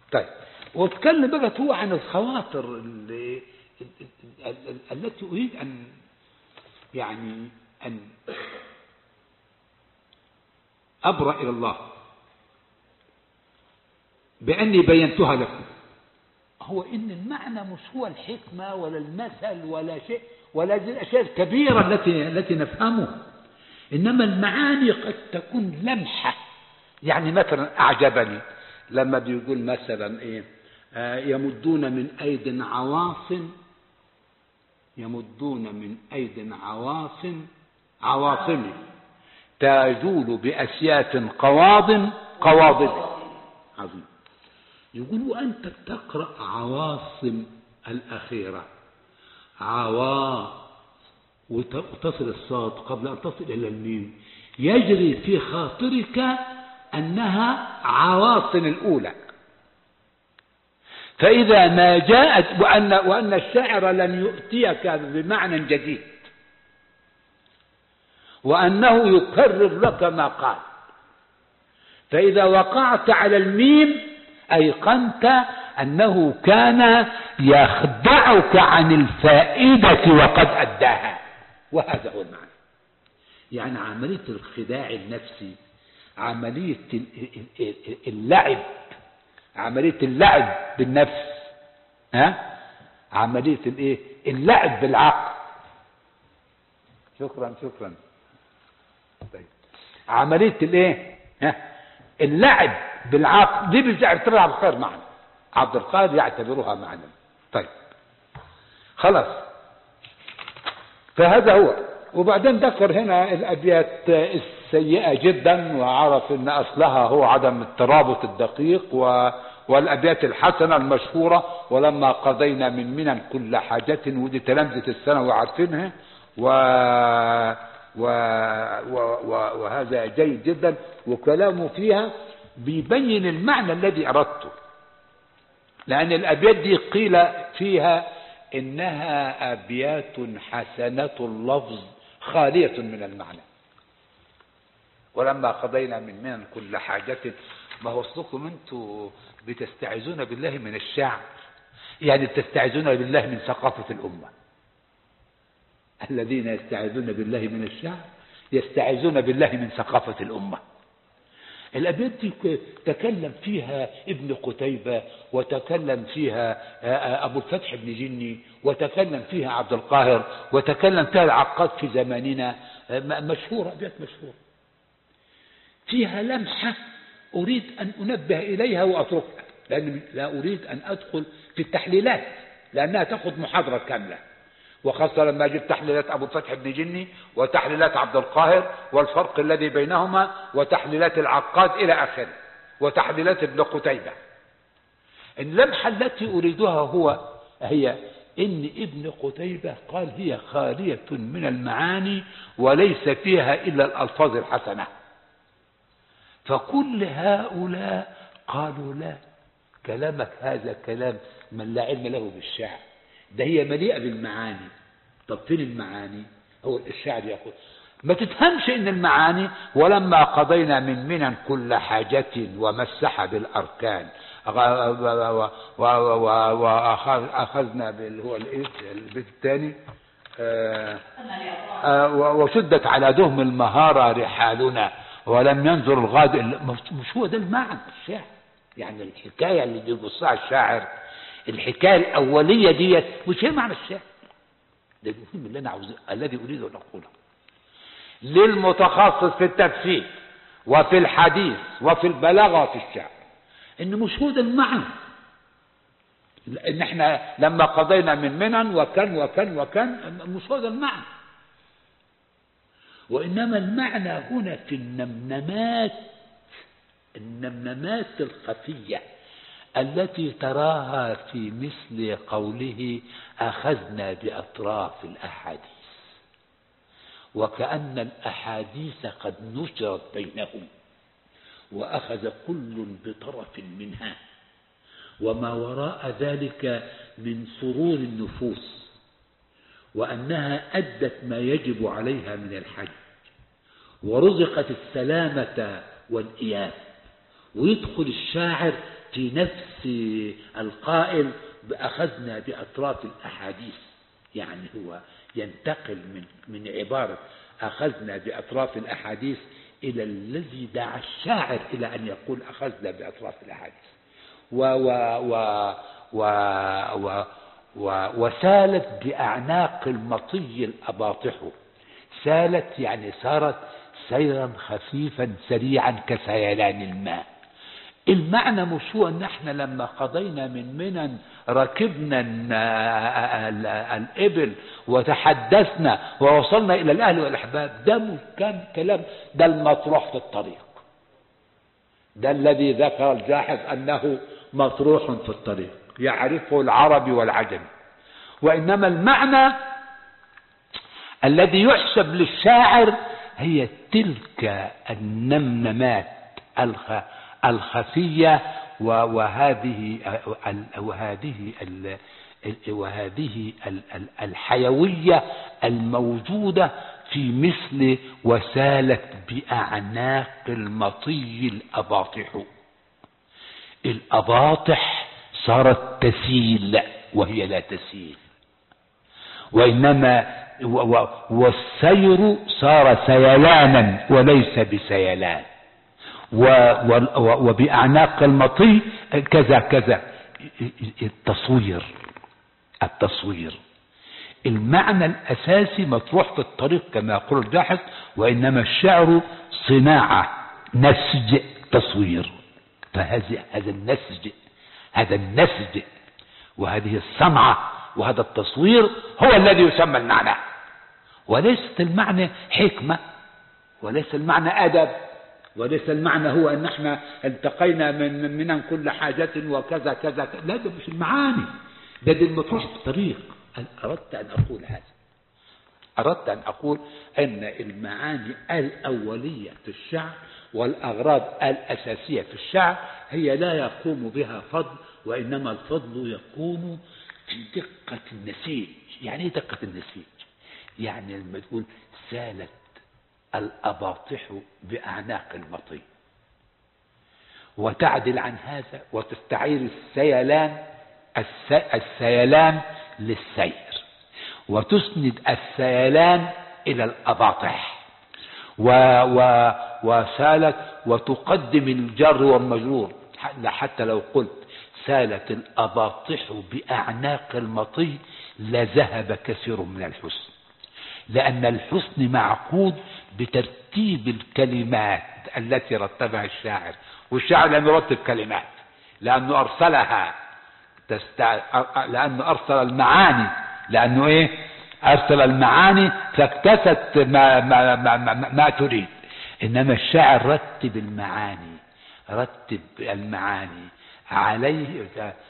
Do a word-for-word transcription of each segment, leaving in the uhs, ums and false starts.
طيب، واتكلم بقى هو عن الخواطر اللي التي أريد أن يعني أن أبرأ إلى الله بأني بينتها لكم. هو إن المعنى مش هو الحكمة ولا المثل ولا شيء ولا هذه الأشياء الكبيرة التي التي نفهمها، إنما المعاني قد تكون لمحة. يعني مثلا أعجبني لما بيقول مثلا إيه آه يمدون من أيد عواصم يمدون من أيد عواصم عواصم تجول بأسيات قواض قواضب عظيم. يقول وأنت تقرأ عواصم الأخيرة عوا وتصل الصاد قبل أن تصل إلى الميم، يجري في خاطرك أنها عواصم الأولى. فإذا ما جاءت وأن, وأن الشاعر لن يؤتيك بمعنى جديد وأنه يكرر لك ما قال، فإذا وقعت على الميم أيقنت أنه كان يخدعك عن الفائدة وقد أداها، وهذا هو المعنى. يعني عملية الخداع النفسي، عملية اللعب عملية اللعب بالنفس، ها عملية الايه اللعب بالعقل. شكرا شكرا طيب عملية الايه ها اللعب بالعقل دي بيعتبرها عبد القادر معنى عبد القادر يعتبرها معنى. طيب خلاص، فهذا هو. وبعدين ذكر هنا الأبيات السيئة جدا وعرف ان اصلها هو عدم الترابط الدقيق، و والأبيات الحسنة المشهورة ولما قضينا من منن كل حاجة، ودي تلامذة السنة وعارفينها، و... و... و... و... وهذا جيد جدا، وكلامه فيها بيبين المعنى الذي أردته، لأن الأبيات دي قيل فيها إنها أبيات حسنة اللفظ خالية من المعنى. ولما قضينا من منن كل حاجة، ما هو اصلكم انتوا بتستعيذون بالله من الشعر، يعني بتستعيذون بالله من ثقافة الأمة. الذين يستعيذون بالله من الشعر يستعيذون بالله من ثقافة الأمة. الأبيات دي تكلم فيها ابن قتيبة، وتكلم فيها أبو الفتح بن جني، وتكلم فيها عبد القاهر، وتكلم فيها العقاد في زماننا، مشهورة أبيات مشهورة فيها لمحة أريد أن أنبه إليها وأتركها، لأن لا أريد أن أدخل في التحليلات لأنها تأخذ محاضرة كاملة، وخاصة لما أجيب تحليلات أبو الفتح بن جني وتحليلات عبد القاهر والفرق الذي بينهما وتحليلات العقاد إلى آخره وتحليلات ابن قتيبة. اللمحة التي أريدها هو هي إن ابن قتيبة قال هي خالية من المعاني وليس فيها إلا الألفاظ الحسنة، فكل هؤلاء قالوا لا، كلامك هذا كلام من لا علم له بالشعر، ده هي مليئة بالمعاني. طب فين المعاني؟ هو الشعر يقول ما تفهمش ان المعاني ولما قضينا من منن كل حاجة ومسح بالأركان وأخذنا بال هو البيت الثاني وشدت على دهم المهارة رحالنا ولم ينظر الغاد. مش هو ده المعنى الشعر، يعني الحكاية اللي بيبصها الشاعر الحكاية الأولية دي مش هي معنى الشعر. ده المهم اللي أنا عاوز الذي أريد أن أقوله للمتخصص في التفسير وفي الحديث وفي البلاغة وفي الشعر، إن مش هو ده المعنى. إن إحنا لما قضينا من منن وكان وكان وكان مش هو ده المعنى، وإنما المعنى هنا في النمنمات النمنمات الخفية التي تراها في مثل قوله أخذنا بأطراف الأحاديث، وكأن الأحاديث قد نشرت بينهم وأخذ كل بطرف منها، وما وراء ذلك من سرور النفوس، وأنها أدت ما يجب عليها من الحج ورزقت السلامة والإياب. ويدخل الشاعر في نفس القائل أخذنا بأطراف الأحاديث، يعني هو ينتقل من من عبارة أخذنا بأطراف الأحاديث إلى الذي دعا الشاعر إلى أن يقول أخذنا بأطراف الأحاديث. و و و و و و وسالت بأعناق المطي الأباطح، سالت يعني صارت سيرا خفيفا سريعا كسيلان الماء. المعنى مش هو ان احنا لما قضينا من منى ركبنا الابل وتحدثنا ووصلنا الى الاهل والاحباب، ده كان كلام، ده المطروح في الطريق، ده الذي ذكر الجاحظ انه مطروح في الطريق يعرفه العربي والعجمي. وانما المعنى الذي يحسب للشاعر هي تلك النمنمات الخفية وهذه وهذه وهذه الحيوية الموجودة في مثل وسالت بأعناق المطي الأباطح. الأباطح صارت تسيل وهي لا تسيل، وإنما والسير صار سيلانا وليس بسيلان، وبأعناق المطي كذا كذا. التصوير التصوير المعنى الأساسي مطروح في الطريق كما يقول الجاحظ، وإنما الشعر صناعة نسج تصوير. فهذا هذا النسج هذا النسج وهذه الصنعة وهذا التصوير هو الذي يسمى المعنى، وليست المعنى حكمة، وليس المعنى أدب، وليس المعنى هو أن احنا التقينا من من كل حاجة وكذا كذا. لا، ده مش المعاني، ده دي المطروح في الطريق. أردت أن أقول هذا، أردت أن أقول أن المعاني الأولية في الشعر والأغراض الأساسية في الشعر هي لا يقوم بها فضل، وإنما الفضل يكون في دقة النسيج. يعني ايه دقة النسيج؟ يعني لما تقول سالت الأباطح بأعناق المطي، وتعدل عن هذا وتستعير السيلان السيلان للسير، وتسند السيلان إلى الأباطح، و و وسالت وتقدم الجر والمجرور. حتى لو قلت سالت الأباطح بأعناق المطي لذهب كثير من الحسن، لأن الحسن معقود بترتيب الكلمات التي رتبها الشاعر، والشاعر لم يرتب كلمات لأنه أرسلها تستع... لأنه أرسل المعاني، لأنه إيه أرسل المعاني فاكتست ما, ما, ما, ما, ما تريد. إنما الشاعر رتب المعاني رتب المعاني عليه.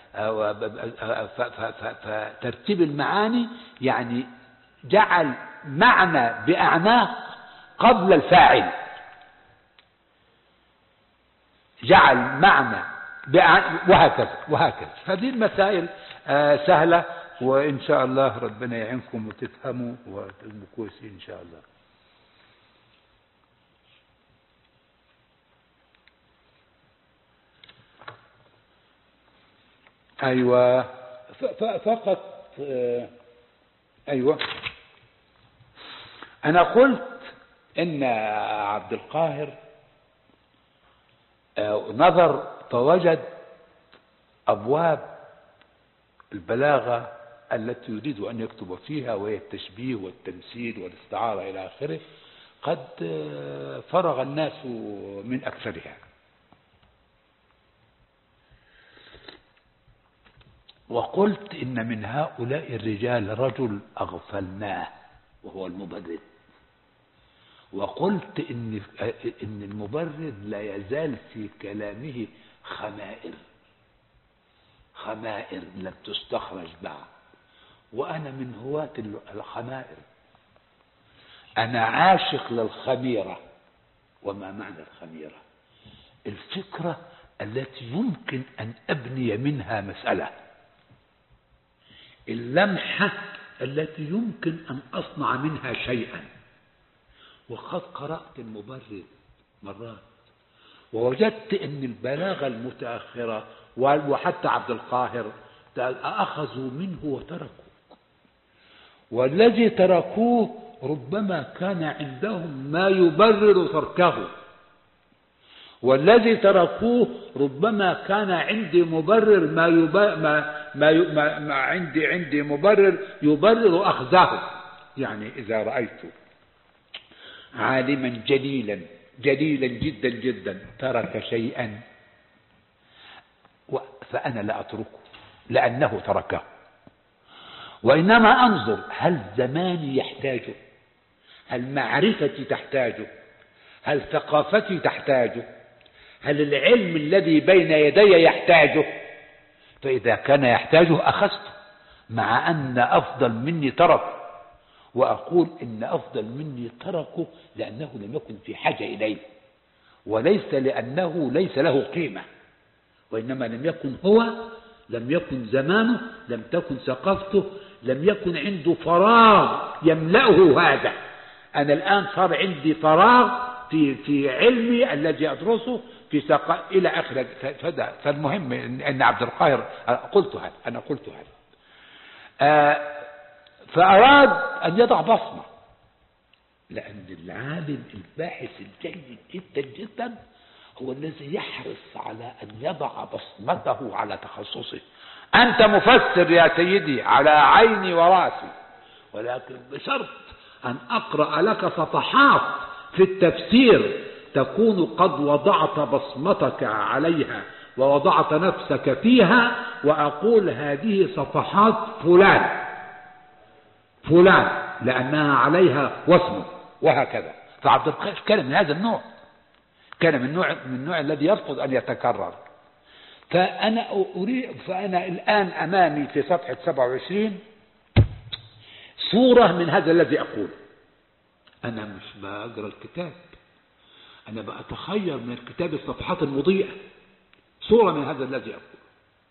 فترتيب المعاني يعني جعل معنى بأعناق قبل الفاعل، جعل معنى وهكذا وهكذا. هذه المسائل سهلة، وإن شاء الله ربنا يعينكم وتفهموا وتبقوا كويسين إن شاء الله. أيوة فقط أيوة أنا قلت إن عبد القاهر نظر فوجد أبواب البلاغة التي يريد أن يكتب فيها، وهي التشبيه والتمثيل والاستعارة إلى آخره، قد فرغ الناس من أكثرها. وقلت إن من هؤلاء الرجال رجل أغفلناه وهو المبرد. وقلت إن إن المبرد لا يزال في كلامه خمائر خمائر لم تستخرج بعد، وأنا من هواة الخمائر. أنا عاشق للخميرة. وما معنى الخميرة؟ الفكرة التي يمكن أن أبني منها مسألة، اللمحة التي يمكن أن أصنع منها شيئا. وقد قرأت المبرد مرات ووجدت أن البلاغة المتأخرة وحتى عبد القاهر أخذوا منه وتركوا، والذي تركوه ربما كان عندهم ما يبرر تركه، والذي تركوه ربما كان عندي مبرر ما يبرر ما ما, ما, ما عندي عندي مبرر يبرر أخذه. يعني إذا رأيت عالما جليلا جليلا جدا جدا ترك شيئا فأنا لا أتركه لأنه تركه، وإنما أنظر هل زماني يحتاجه، هل معرفتي تحتاجه، هل ثقافتي تحتاجه، هل العلم الذي بين يدي يحتاجه. فإذا كان يحتاجه أخذته، مع أن أفضل مني تركه، وأقول إن أفضل مني تركه لأنه لم يكن في حاجة إليه، وليس لأنه ليس له قيمة، وإنما لم يكن هو، لم يكن زمانه، لم تكن ثقافته، لم يكن عنده فراغ يملأه هذا. أنا الآن صار عندي فراغ في في علمي الذي أدرسه في ثقافة إلى آخره. فالمهم أن عبد القاهر قلت هذا، أنا قلت هذا آه فأراد أن يضع بصمة، لأن العالم الباحث الجيد جدا جدا هو الذي يحرص على أن يضع بصمته على تخصصه. أنت مفسر يا سيدي على عيني وراسي، ولكن بشرط أن أقرأ لك صفحات في التفسير تكون قد وضعت بصمتك عليها ووضعت نفسك فيها، وأقول هذه صفحات فلان فلان لأنها عليها واسمه وهكذا. فعبد القاهر كان من هذا النوع، كان من النوع من النوع الذي يرفض أن يتكرر. فأنا أريد فأنا الآن أمامي في صفحة سبعة وعشرين صورة من هذا الذي أقول. أنا مش بقرأ الكتاب، أنا بأتخير من الكتاب الصفحات المضيئة، صورة من هذا الذي أقول،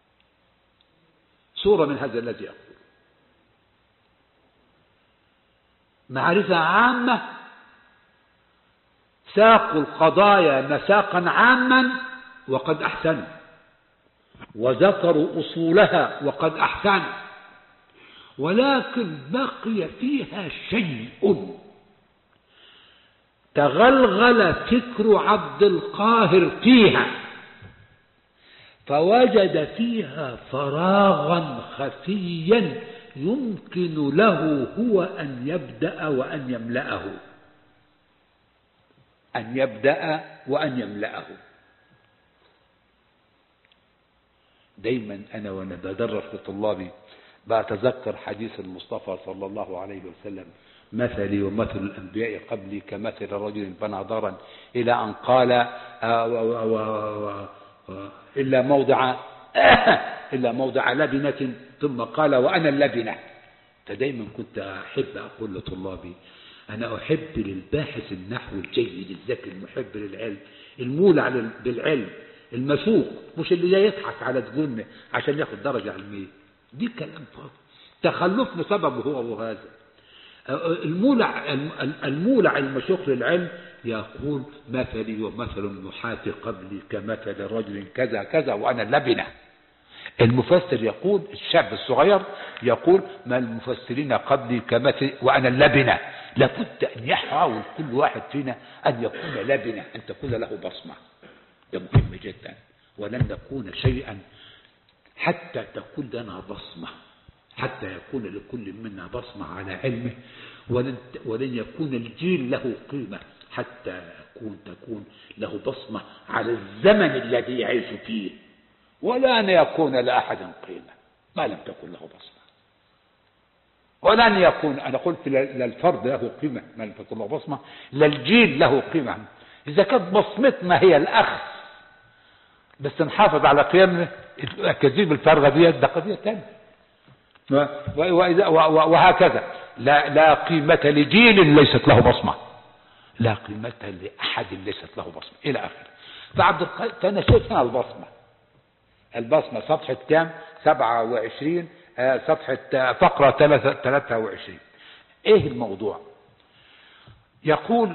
صورة من هذا الذي أقول. معرفة عامة، ساقوا القضايا مساقا عاما وقد أحسنوا، وذكروا أصولها وقد أحسنوا، ولكن بقي فيها شيء تغلغل فكر عبد القاهر فيها، فوجد فيها فراغا خفيا يمكن له هو أن يبدأ وأن يملأه، أن يبدأ وأن يملأه. دايما أنا وأنا بدرس لطلابي بأتذكر حديث المصطفى صلى الله عليه وسلم: مثلي ومثل الأنبياء قبلي كمثل رجل بنى دارا، إلى أن قال إلا موضع إلا موضع لبنة، ثم قال وأنا اللبنة. فدايما كنت أحب أقول لطلابي: أنا أحب للباحث النحو الجيد الذكي المحب للعلم المولع بالعلم المسوق، مش اللي جاي يضحك على تقولنا عشان ياخد درجة علمية. دي كلام فاضي، تخلفنا سببه هو وهذا. المولع المولع المسوق للعلم يقول: مثلي ومثل النحاة قبلي كمثل رجل كذا كذا وأنا اللبنة. المفسر يقول، الشاب الصغير يقول: ما المفسرين قبلي كمثل وأنا اللبنة. لابد أن يحاول كل واحد فينا أن يكون لبنة، أن تكون له بصمة. ده مهم جدا، ولن نكون شيئا حتى تكون لنا بصمة، حتى يكون لكل منا بصمة على علمه، ولن, ولن يكون الجيل له قيمة حتى يكون تكون له بصمة على الزمن الذي يعيش فيه، ولن يكون لأحد قيمة ما لم تكن له بصمة، ولن يكون، أنا قلت للفرد له قيمة ما لم تكن له بصمة، للجيل له قيمة. إذا كانت بصمتنا هي الأخذ بس نحافظ على قيمنا، الكذيب الفارغة دي ده قضية تانية. وهكذا لا, لا قيمة لجيل ليست له بصمة، لا قيمة لأحد ليست له بصمة إلى آخره. فعبد القادر، فأنا شايف هنا البصمة، البصمة صفحة كام؟ سبعة وعشرين، صفحة فقرة ثلاثة وعشرين. إيه الموضوع؟ يقول: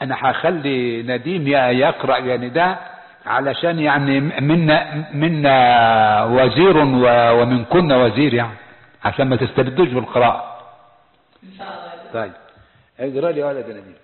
انا هخلي نديم يقرأ يا نداء علشان يعني منا منا وزير ومن كنا وزير، يعني عشان ما تستبدوش بالقراءة. طيب اقرأ لي ولد نديم.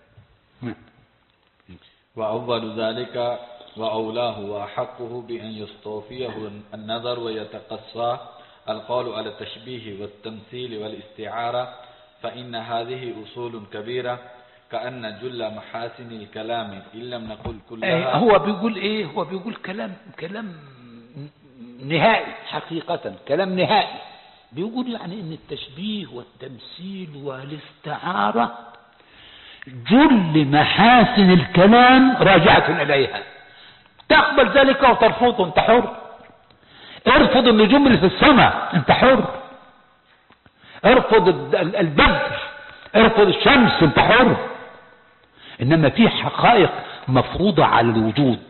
وأول ذلك وأولاه وأحقه بأن يستوفيه النظر ويتقصاه القول على التشبيه والتمثيل والاستعارة، فإن هذه أصول كبيرة كأن جل محاسن الكلام إن لم نقل كلها. هو بيقول ايه؟ هو بيقول كلام كلام نهائي، حقيقة كلام نهائي. بيقول يعني ان التشبيه والتمثيل والاستعارة جل محاسن الكلام راجعة إليها، تقبل ذلك وترفضه انت حر. ارفض النجوم اللي في السماء انت حر، ارفض البدر، ارفض الشمس انت حر. انما في حقائق مفروضة على الوجود،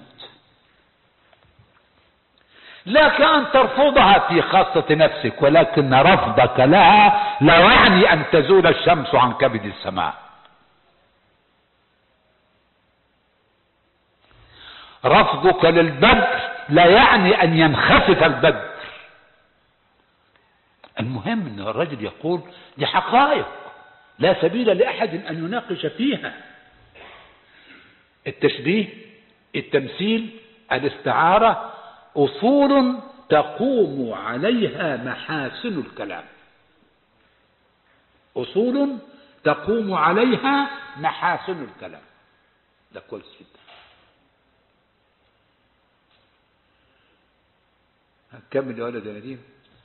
لك ان ترفضها في خاصة نفسك، ولكن رفضك لها لا يعني ان تزول الشمس عن كبد السماء. رفضك للبدر لا يعني ان ينخسف البدر. المهم ان الرجل يقول دي حقائق لا سبيل لاحد ان يناقش فيها. التشبيه، التمثيل، الاستعارة اصول تقوم عليها محاسن الكلام، اصول تقوم عليها محاسن الكلام. ده كويس جدا. كمل يا ولد يا نديم.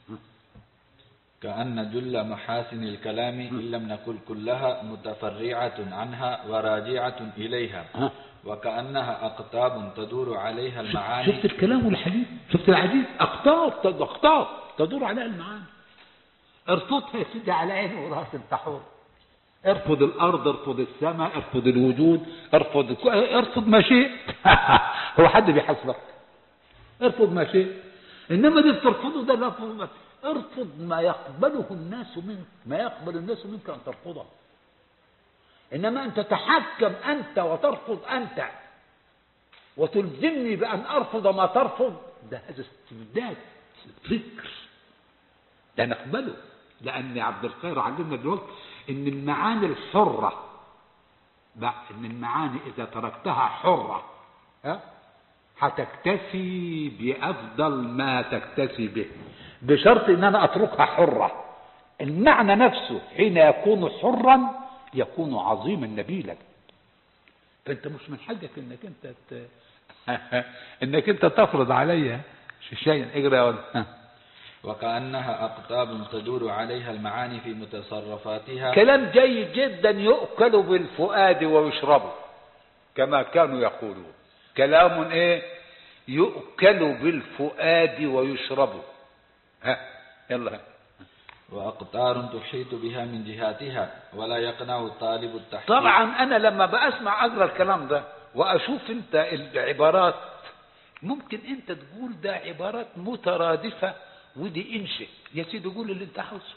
كأن جل محاسن الكلام إن لم نقل كلها متفرعة عنها وراجعة إليها، وكأنها أقطاب تدور عليها المعاني. شفت الكلام والحديث؟ شفت العجيب؟ أقطاب أقطاب تدور عليها المعاني. ارفضها يا سيدي على عيني وراس التحور. ارفض الأرض، ارفض السماء، ارفض الوجود، ارفض ارفض ما شئت. هو حد بيحاسبك؟ ارفض ما شئت. إنما دي بترفضه ده لا، ارفض ما يقبله الناس منك، ما يقبل الناس منك أن ترفضه. إنما أن تتحكم أنت وترفض أنت وتلزمني بأن أرفض ما ترفض، ده هذا استبداد فكر لا نقبله. لأن عبد الخير علمنا دلوقتي إن المعاني الحرة، إن المعاني إذا تركتها حرة ها هتكتفي بأفضل ما تكتفي به، بشرط ان انا اتركها حرة. المعنى نفسه حين يكون حرا يكون عظيما نبيلا. فانت مش من حقك انك انت ت... انك انت تفرض عليها شيئا. اقرا يا ولد. وكأنها أقطاب تدور عليها المعاني في متصرفاتها. كلام جيد جدا يؤكل بالفؤاد ويشرب كما كانوا يقولون. كلام ايه؟ يؤكل بالفؤاد ويشرب. ها يلا. وأقطار تحيط بها من جهاتها ولا يقنع الطالب التحقيق. طبعا أنا لما بأسمع أقرأ الكلام ده وأشوف أنت العبارات، ممكن أنت تقول ده عبارات مترادفة ودي انشئ. يا سيدي قول اللي أنت عاوزه،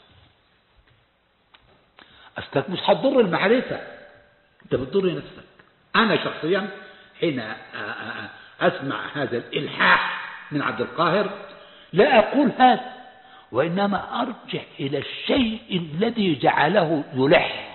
أصلك مش هتضر المعرفة، أنت بتضر نفسك. أنا شخصيا حين أسمع هذا الإلحاح من عبد القاهر لا أقول هذا، وإنما أرجع إلى الشيء الذي جعله يلح.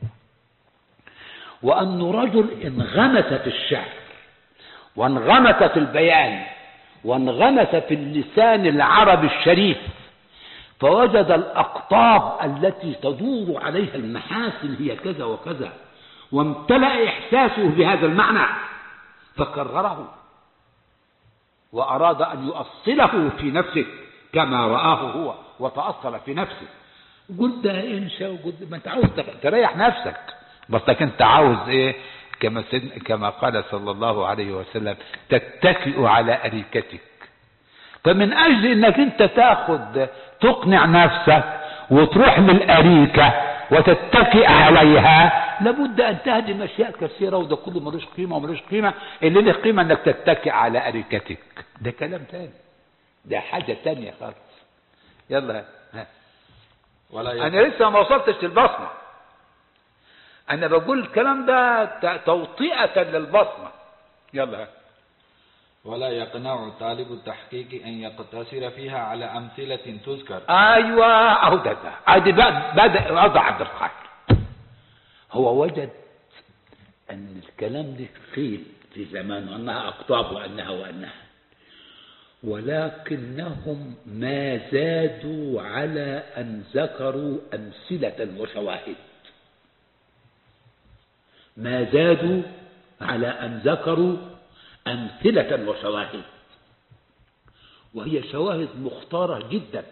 وأن رجل انغمس في الشعر وانغمس في البيان وانغمس في اللسان العربي الشريف، فوجد الأقطاب التي تدور عليها المحاسن هي كذا وكذا، وامتلأ إحساسه بهذا المعنى فكرره وأراد أن يؤصله في نفسه كما رآه هو وتأصل في نفسه. قلت ده إنشاء وقلت ما أنت عاوز تريح نفسك، بس أنت عاوز إيه؟ كما كما قال صلى الله عليه وسلم تتكئ على أريكتك. فمن أجل أنك أنت تأخذ تقنع نفسك وتروح للأريكة وتتكئ عليها، لابد أن تهدم أشياء كثيرة، وده كله ملوش قيمة وملوش قيمة. اللي له قيمة أنك تتكئ على أريكتك، ده كلام تاني، ده حاجة تانية خالص. يلا ها. ولا أنا لسه ما وصلتش للبصمة. انا بقول الكلام ده توطئة للبصمة. يلا. ولا يقنع طالب التحقيق أن يقتصر فيها على أمثلة تذكر. ايوه اهو ده ده ادي بدأ وضع عبد القاهر. هو وجد ان الكلام ده قيل في زمانه انها اقطاب وانها وانها، ولكنهم ما زادوا على ان ذكروا امثلة وشواهد. ما زادوا على ان ذكروا امثلة وشواهد، وهي شواهد مختارة جدا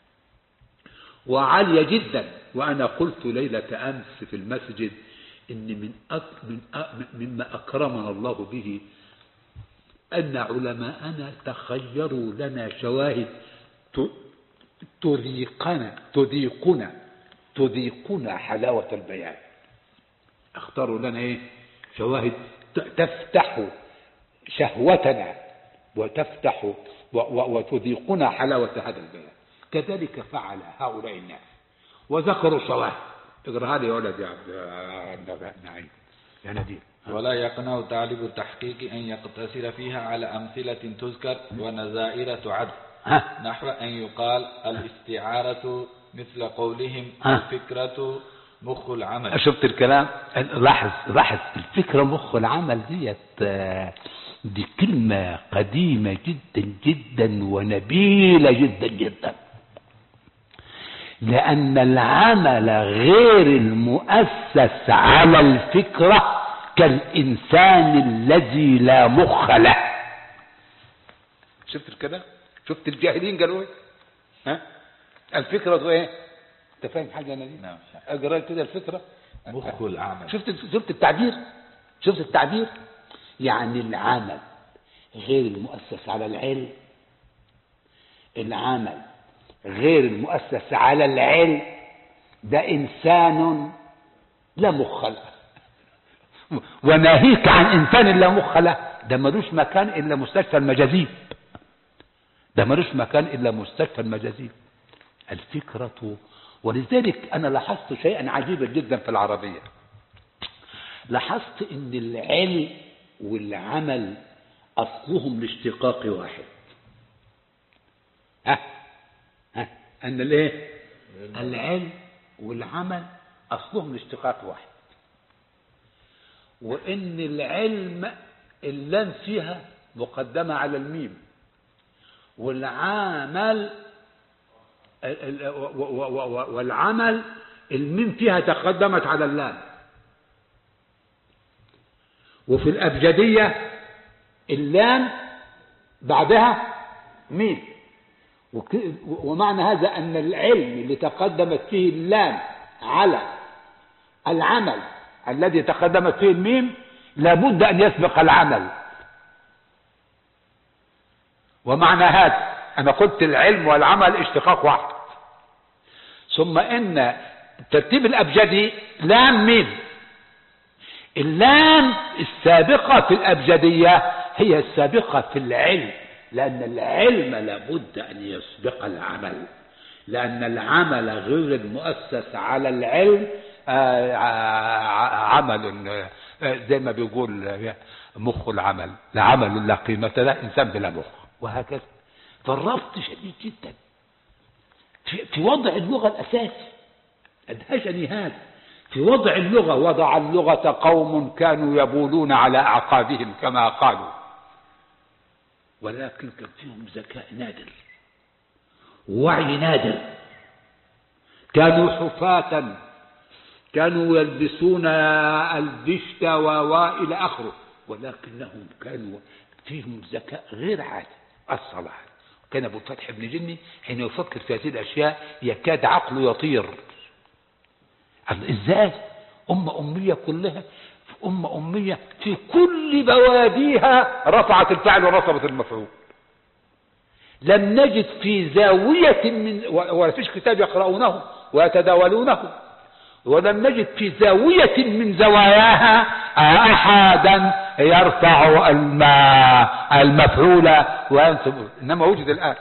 وعالية جدا. وانا قلت ليلة امس في المسجد ان من أك من أك مما اكرمنا الله به ان علماءنا تخيروا لنا شواهد تذيقنا تذيقنا تذيقنا حلاوة البيان. اختاروا لنا ايه؟ شواهد تفتح شهوتنا وتفتح وتذيقنا حلاوة هذا البيان. كذلك فعل هؤلاء الناس وذكروا شواهد. اقرأها لي يا ولد يا عبد النعيم يا نديم. ولا يقنع طالب التحقيق أن يقتصر فيها على أمثلة تذكر ونظائر تعد، نحو أن يقال الاستعارة مثل قولهم الفكرة مخ العمل. شفت الكلام؟ لاحظ لاحظ الفكرة مخ العمل ديت دي كلمة قديمة جدا جدا ونبيلة جدا جدا، لأن العمل غير المؤسس على الفكرة كالإنسان الذي لا مخ له. شفت الكلام؟ شفت الجاهلين قالوا ايه؟ ها؟ الفكرة ايه؟ انت فاهم حاجة يا نبيل؟ نعم. اقرأ كده الفكرة مخ العمل. شفت شفت التعبير؟ شفت التعبير؟ يعني العمل غير المؤسس على العلم، العمل غير المؤسس على العلم ده إنسان لا مخ له. وناهيك عن إنسان لا مخ له، ده ملوش مكان إلا مستشفى المجاذيب، ده ملوش مكان إلا مستشفى المجاذيب. الفكرة. ولذلك أنا لاحظت شيئا عجيبا جدا في العربية. لاحظت إن العلم والعمل أصلهم لاشتقاق واحد. ها ها أن الإيه؟ العلم والعمل أصلهم لاشتقاق واحد، وإن العلم اللام فيها مقدمة على الميم، والعمل والعمل الميم فيها تقدمت على اللام. وفي الأبجدية اللام بعدها ميم، ومعنى هذا أن العلم اللي تقدمت فيه اللام على العمل الذي تقدمت فيه الميم لابد أن يسبق العمل. ومعنى هذا أنا قلت العلم والعمل اشتقاق واحد. ثم إن الترتيب الأبجدي لام ميم، اللام السابقة في الأبجدية هي السابقة في العلم، لأن العلم لابد أن يسبق العمل، لأن العمل غير المؤسس على العلم عمل زي ما بيقول مخ العمل، لا عمل لا قيمة له، إنسان بلا مخ، وهكذا. فالربط شديد جدا في وضع اللغة الأساسي. أدهشني هذا في وضع اللغة. وضع اللغة قوم كانوا يبولون على أعقابهم كما قالوا، ولكن كان فيهم ذكاء نادر ووعي نادر. كانوا حفاة، كانوا يلبسون البشت وإلى آخره، ولكنهم كانوا فيهم ذكاء غير عادي. الصلاة. كان أبو الفتح بن جني حين يفكر في هذه الأشياء يكاد عقله يطير. إزاي أمة أمية كلها، أمة أمية في كل بواديها رفعت الفعل ونصبت المفعول. لم نجد في زاوية من ولا فيش كتاب يقرؤونه ويتداولونه، ولم نجد في زاوية من زواياها أحدا يرفع المفعول وينصب، إنما وجد الآن.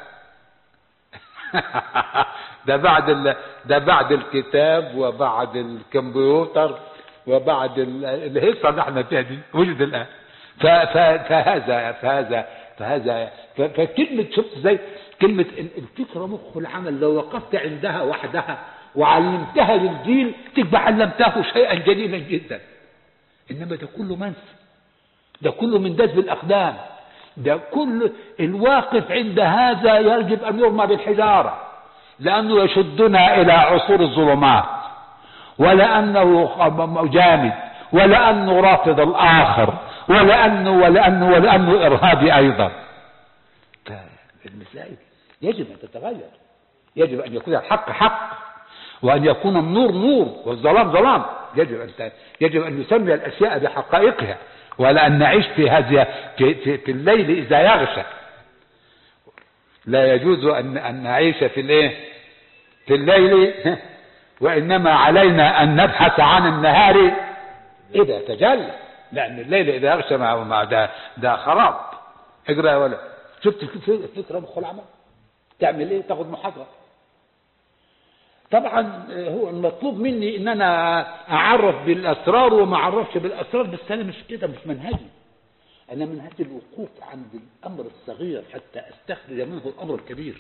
ده بعد ده بعد الكتاب وبعد الكمبيوتر وبعد الهيصة اللي احنا فيها دي وجد الآن. فهذا فهذا فهذا فكلمة شفت زي كلمة الفكرة مخ العمل، لو وقفت عندها وحدها وعلمتها للجيل تبقى علمته شيئا جليلا جدا. إنما ده كله منسي، ده كله من دزب الأقدام، ده كل الواقف عند هذا يجب أن يرمى بالحجارة، لأنه يشدنا إلى عصور الظلمات، ولأنه جامد، ولأنه رافض الآخر، ولأنه ولأنه ولأنه إرهابي أيضا. فالمسائل يجب أن تتغير، يجب أن يكون الحق حق، وأن يكون النور نور والظلام ظلام. يجب أن يجب أن نسمي الأشياء بحقائقها، ولا أن نعيش في هذه في, في, في الليل إذا يغشى. لا يجوز أن أن نعيش في الايه في الليل، وإنما علينا أن نبحث عن النهار إذا تجلى، لأن الليل إذا يغشى مع ده ده خراب. اقرأ ولا شفت الفكرة مخ العمل تعمل إيه؟ تاخذ محاضرة. طبعا هو المطلوب مني ان انا اعرف بالاسرار وما اعرفش بالاسرار، بس انا مش كده، مش منهجي. انا منهجي الوقوف عند الامر الصغير حتى استخرج منه الامر الكبير.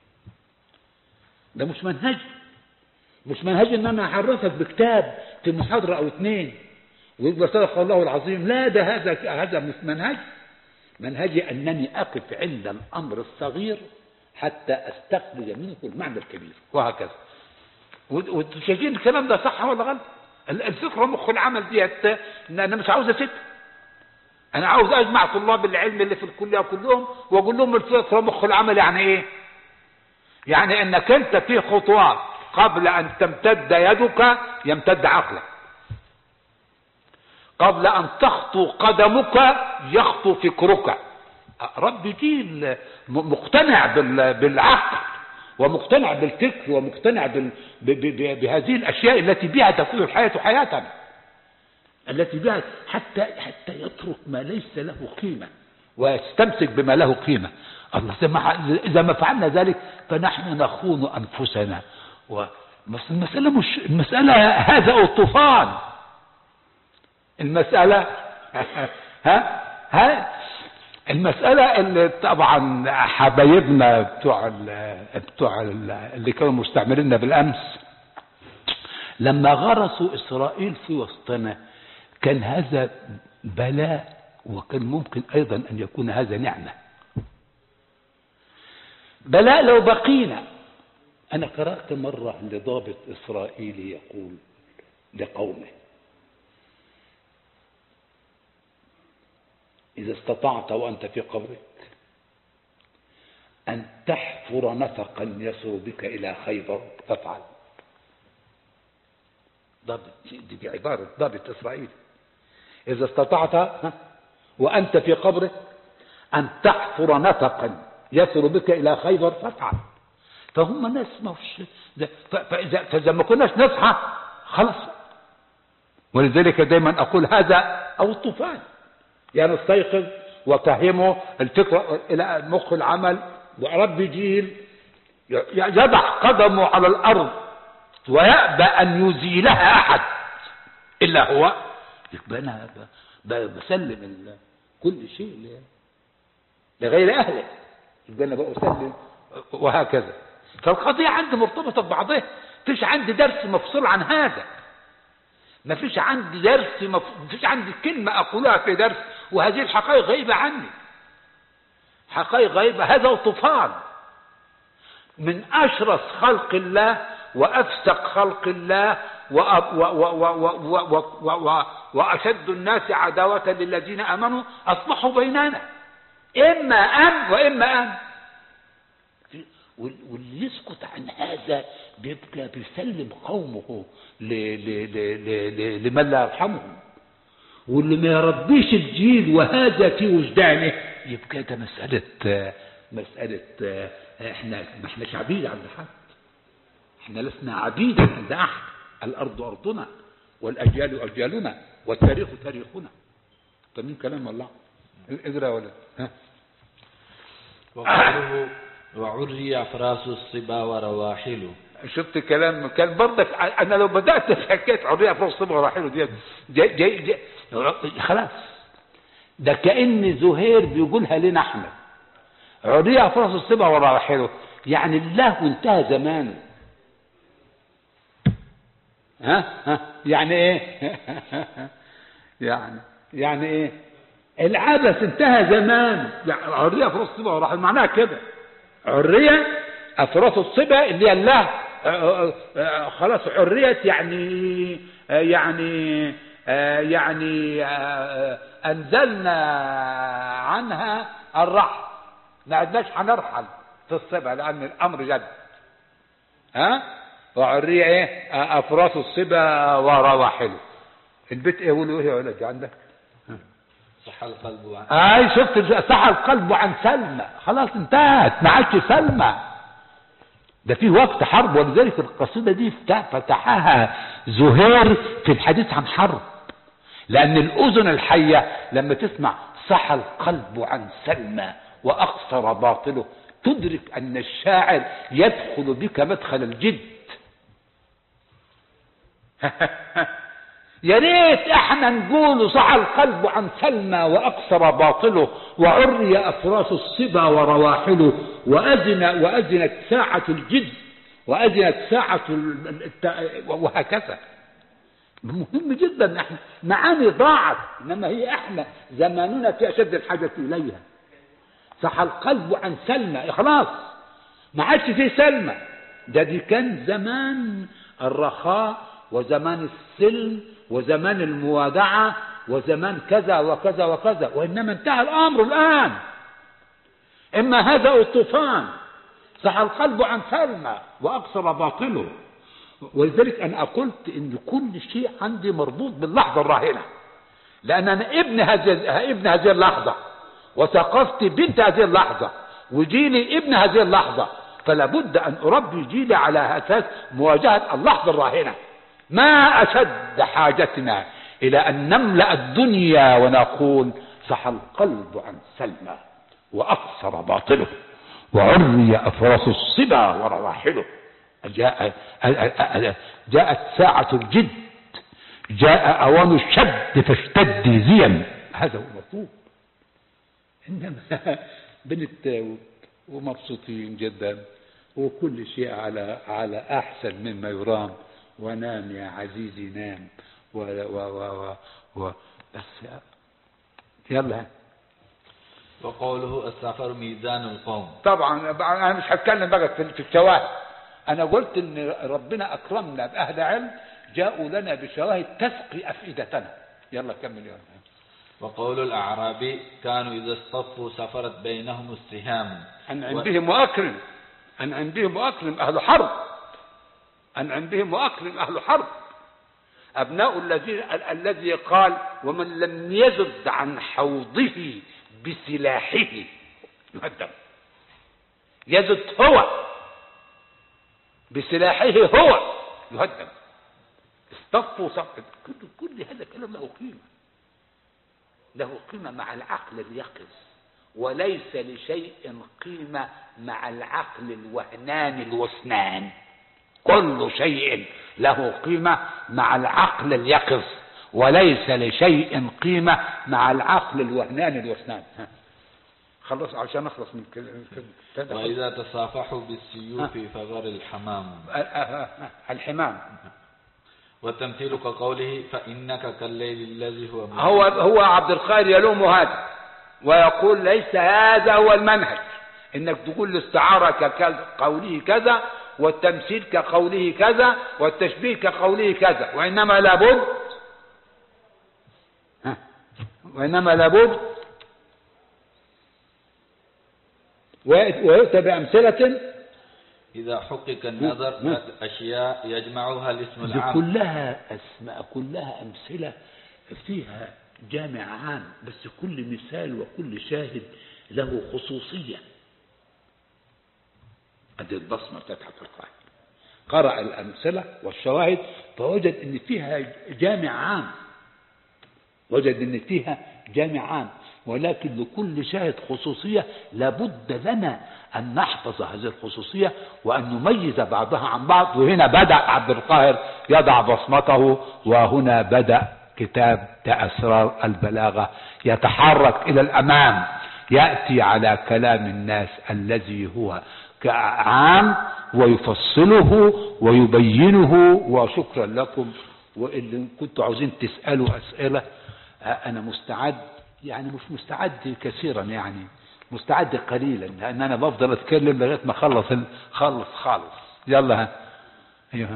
ده مش منهجي، مش منهجي ان انا اعرفك بكتاب في محاضرة او اتنين ويقول صدق الله العظيم. لا، ده هذا هذا مش منهج. منهجي انني اقف عند الامر الصغير حتى استخرج منه المعنى الكبير، وهكذا. وشايفين الكلام ده صح ولا غلط؟ الفكره مخ العمل ديت انا مش عاوز اسيب، انا عاوز اجمع طلاب العلم اللي في الكليه كلهم واقول لهم الفكره مخ العمل يعني ايه؟ يعني انك انت في خطوات قبل ان تمتد يدك يمتد عقلك، قبل ان تخطو قدمك يخطو فكرك. رب جيل مقتنع بالعقل ومقتنع بالفكر ومقتنع بال... ب... ب... بهذه الاشياء التي بها تكون الحياه حياه، التي بها حتى حتى يترك ما ليس له قيمه ويستمسك بما له قيمه. الله اذا ما فعلنا ذلك فنحن نخون انفسنا. والمساله مش المساله هذا الطوفان، المساله ها ها المسألة اللي طبعا حبايبنا بتوع ال بتوع ال اللي كانوا مستعمريننا بالأمس لما غرسوا إسرائيل في وسطنا كان هذا بلاء، وكان ممكن أيضا أن يكون هذا نعمة. بلاء لو بقينا. أنا قرأت مرة لضابط إسرائيلي يقول لقومه: إذا استطعت وأنت في قبرك أن تحفر نفقا يصل بك إلى خيبر فافعل. ضابط، دي عبارة ضابط إسرائيل. إذا استطعت وأنت في قبرك أن تحفر نفقا يصل بك إلى خيبر فافعل. فهم ناس ما فيش، فإذا فإذا ما كناش نصحى خلاص. ولذلك دايما أقول هذا أو الطوفان، يعني استيقظ وفهمه الفكرة إلى مخ العمل، ورب جيل يضع قدمه على الأرض ويأبى أن يزيلها أحد إلا هو، يبقى أنا بسلم كل شيء لغير أهله، يبقى أنا بسلم وهكذا. فالقضية عندي مرتبطة ببعضها، فيش عندي درس مفصول عن هذا، ما فيش عندي درس، ما فيش عندي كلمة أقولها في درس وهذه الحقائق غيبة عني، حقائق غيبة. هذا طوفان من أشرس خلق الله وأفسق خلق الله وأشد الناس عداوة للذين آمنوا أصبحوا بيننا، إما أن وإما أن. واللي يسكت عن هذا بيبقى بيسلم قومه لمن لا يرحمهم، واللي ما يربيش الجيل وهذا في وجدانه يبقى ده مسألة مسألة احنا ما احناش عبيد عند حد، احنا لسنا عبيدا عند احد. الارض ارضنا والاجيال اجيالنا والتاريخ تاريخنا. فمن كلام الله اقرا ولا ها. وقوله وعري فراس الصبا ورواحل. شفت كلام كان برضك. انا لو بدات في حكايه عريه افراس الصبا وراحله دي جاي جاي جاي خلاص، ده كأن زهير بيقولها لنا احنا عريه افراس الصبا وراحله، يعني الله انتهى زمانه. ها ها يعني ايه؟ يعني يعني ايه؟ العبث انتهى زمان. يعني عريه افراس الصبا وراحله معناها كده، عريه افراس الصبا اللي هي الله خلاص عريت، يعني يعني يعني انزلنا عنها الرحل، ما عدناش هنرحل في الصبا لان الامر جد. ها وعريه ايه؟ افراس الصبا ورواحله. البيت ايه؟ يقولوا ايه يا ولد عندك؟ صح القلب عن اي شفت، صح القلب عن سلمى، خلاص انتهت، ما عادش سلمى، ده في وقت حرب. ولذلك القصيدة دي فتحها زهير في الحديث عن حرب، لأن الأذن الحية لما تسمع صح القلب عن سلمى وأقصر باطله تدرك أن الشاعر يدخل بك مدخل الجد. يا ريت احنا نقول صح القلب عن سلمى واقصر باطله وعري افراس الصبا ورواحله واذن واذنت ساعة الجد واذنت ساعة الت... وهكذا. مهم جدا. احنا معاني ضاعت، انما هي احنا زماننا في اشد الحاجة اليها. صح القلب عن سلمى، خلاص ما عادش فيه سلمى. ده دي كان زمان الرخاء وزمان السلم وزمان الموادعة وزمان كذا وكذا وكذا، وإنما انتهى الأمر الآن. إما هذا أو الطوفان. صح القلب عن سلمى وأقصر باطله. ولذلك أنا قلت إن كل شيء عندي مربوط باللحظة الراهنة، لأن أنا ابن هذه ابن هذه اللحظة، وثقفتي بنت هذه اللحظة، وجيلي ابن هذه اللحظة، فلا بد أن أربي جيلي على أساس مواجهة اللحظة الراهنة. ما أشد حاجتنا إلى أن نملأ الدنيا ونقول صح القلب عن سلمى وأقصر باطله وعري أفراس الصبا ورواحله. جاء جاءت ساعة الجد، جاء أوان الشد فاشتدي زيا. هذا هو المطلوب. إنما بنتاوب ومبسوطين جدا وكل شيء على على أحسن مما يرام. ونام يا عزيزي نام و و و و, و بس يلا. وقوله السفر ميزان القوم. طبعا انا مش هتكلم بقى في الشواهد. انا قلت ان ربنا اكرمنا باهل علم جاءوا لنا بشواهد تسقي افئدتنا. يلا كمل يا رب. وقول الاعرابي كانوا اذا اصطفوا سفرت بينهم السهام. انعم بهم واكرم، انعم بهم واكرم اهل حرب، أنعم بهم وأكرم أهل حرب. أبناء الذي الذي قال ومن لم يزد عن حوضه بسلاحه يهدم. يزد هو بسلاحه هو يهدم. اصطفوا صفا. كل, كل هذا كلام له قيمة، له قيمة مع العقل اليقظ، وليس لشيء قيمة مع العقل الوهنان الوسنان. كل شيء له قيمة مع العقل اليقظ، وليس لشيء قيمة مع العقل الوهنان الوسنان. خلص عشان نخلص من كده. وإذا تصافحوا بالسيوف فغر الحمام. الحمام. والتمثيل كقوله فإنك كالليل الذي هو مجد. هو هو عبد القادر يلوم هذا ويقول ليس هذا هو المنهج، انك تقول الاستعارة كقوله كذا والتمثيل كقوله كذا والتشبيه كقوله كذا، وإنما لابد وإنما لابد ويؤتى بأمثلة إذا حقق النظر أشياء يجمعها الاسم العام. كلها أسماء، كلها أمثلة فيها جامع عام، بس كل مثال وكل شاهد له خصوصية. هذه البصمة بتاعت القائد قرأ الأمثلة والشواهد فوجد ان فيها جامع عام، وجد ان فيها جامع عام. ولكن لكل شاهد خصوصية، لابد لنا أن نحفظ هذه الخصوصية وأن نميز بعضها عن بعض. وهنا بدأ عبد القاهر يضع بصمته، وهنا بدأ كتاب أسرار البلاغة يتحرك إلى الأمام، يأتي على كلام الناس الذي هو عام ويفصله ويبينه. وشكرا لكم، وإن كنتوا عاوزين تسألوا أسئلة أنا مستعد، يعني مش مستعد كثيرا، يعني مستعد قليلا، لأن أنا بفضل أتكلم لغاية ما خلص خلص خالص. يلا ها. أيوه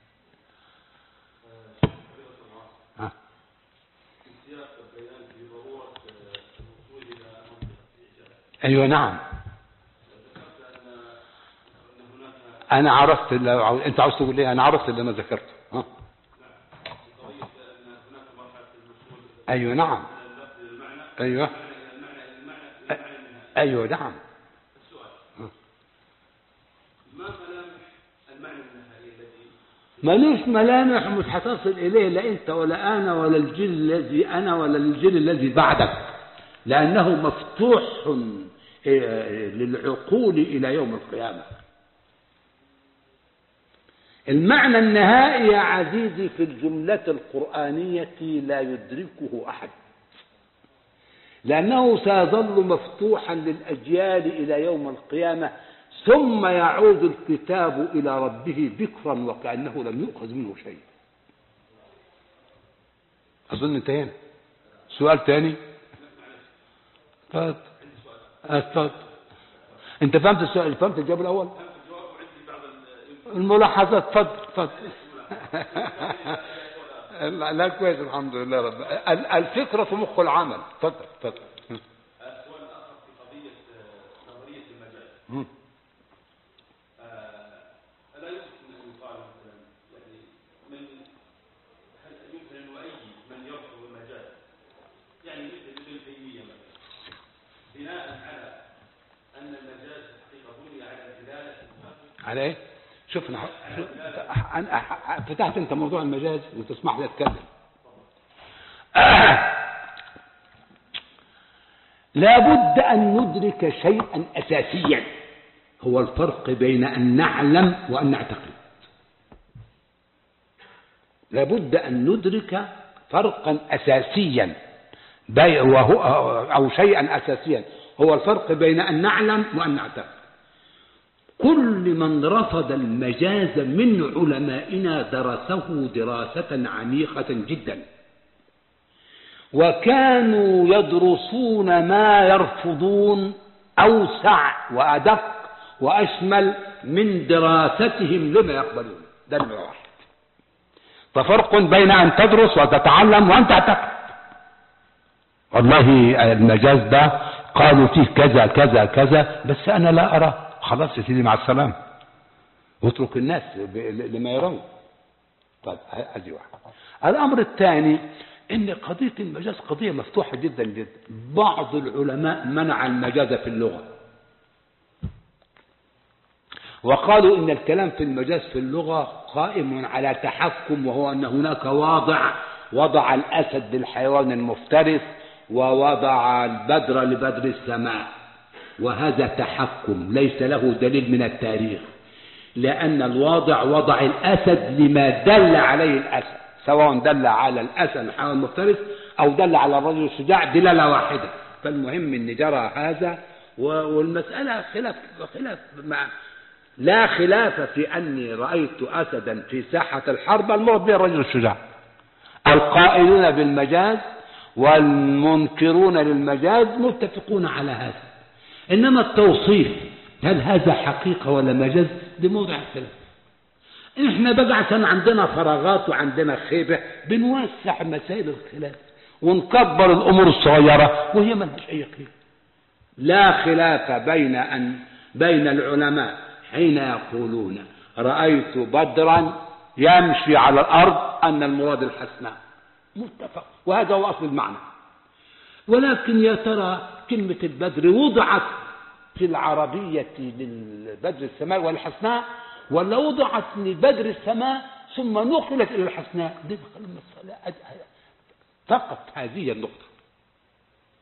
ها. أيوه نعم. أنا عرفت اللي أنت عاوز تقول إيه، أنا عرفت اللي أنا ذكرته. ها. أيوه نعم. أيوه أيوه نعم. ما ملامح المعنى النهائي الذي ملوش ملامح، مش هتصل إليه لا أنت ولا أنا ولا الجيل الذي أنا ولا الجيل الذي بعدك، لأنه مفتوح للعقول إلى يوم القيامة. المعنى النهائي يا عزيزي في الجملة القرآنية لا يدركه أحد، لأنه سيظل مفتوحا للأجيال إلى يوم القيامة، ثم يعود الكتاب إلى ربه بكرا وكأنه لم يؤخذ منه شيء. أظن انتهينا. سؤال تاني؟ اتفضل. انت فهمت السؤال؟ فهمت الجواب الأول؟ الملاحظات. اتفضل اتفضل. لا كويس الحمد لله رب. الفكرة في مخ العمل. اتفضل اتفضل. السؤال الآخر في قضية نظرية المجاز. ألا يمكن أن يقال مثلا يعني من هل يمكن أن نؤيد من يرفض المجاز، يعني مثل ابن تيمية مثلا، بناء على أن المجاز حقيقة بني على الدلالة على إيه؟ شوف أنا أنا فتحت أنت موضوع المجاز وتسمح لي أتكلم. لابد أن ندرك شيئا أساسيا، هو الفرق بين أن نعلم وأن نعتقد. لابد أن ندرك فرقا أساسيا وهو أو شيئا أساسيا، هو الفرق بين أن نعلم وأن نعتقد. كل من رفض المجاز من علمائنا درسه دراسة عميقة جدا، وكانوا يدرسون ما يرفضون أوسع وأدق وأشمل من دراستهم لما يقبلون. ده نمرة واحد. ففرق بين أن تدرس وتتعلم وأن تعتقد. والله المجاز ده قالوا فيه كذا كذا كذا، بس أنا لا أرى. خلاص يا سيدي مع السلامة، واترك الناس لما يرون. طيب هذه واحد. الأمر الثاني إن قضية المجاز قضية مفتوحة جدا جدا. بعض العلماء منع المجاز في اللغة، وقالوا إن الكلام في المجاز في اللغة قائم على تحكم، وهو أن هناك واضع وضع الأسد للحيوان المفترس، ووضع البدر لبدر السماء، وهذا تحكم ليس له دليل من التاريخ، لأن الواضع وضع الأسد لما دل عليه الأسد، سواء دل على الأسد الحيوان المفترس أو دل على الرجل الشجاع دلالة واحدة. فالمهم أن جرى هذا، والمسألة خلاف خلاف مع لا خلاف في أني رأيت أسدا في ساحة الحرب المراد به الرجل الشجاع. القائلون بالمجاز والمنكرون للمجاز متفقون على هذا، إنما التوصيف هل هذا حقيقة ولا مجاز دي موضع الخلاف. إحنا بقى عشان عندنا فراغات وعندنا خيبة بنوسع مسائل الخلاف ونكبر الأمور الصغيرة وهي ما لهاش أي قيمة. لا خلاف بين أن بين العلماء حين يقولون رأيت بدرا يمشي على الأرض أن المراد الحسناء، متفق، وهذا هو أصل المعنى. ولكن يا ترى كلمة البدر وضعت في العربية للبدر السماء والحسناء، ولا وضعت لبدر السماء ثم نقلت إلى الحسناء؟ دي فقط هذه النقطة.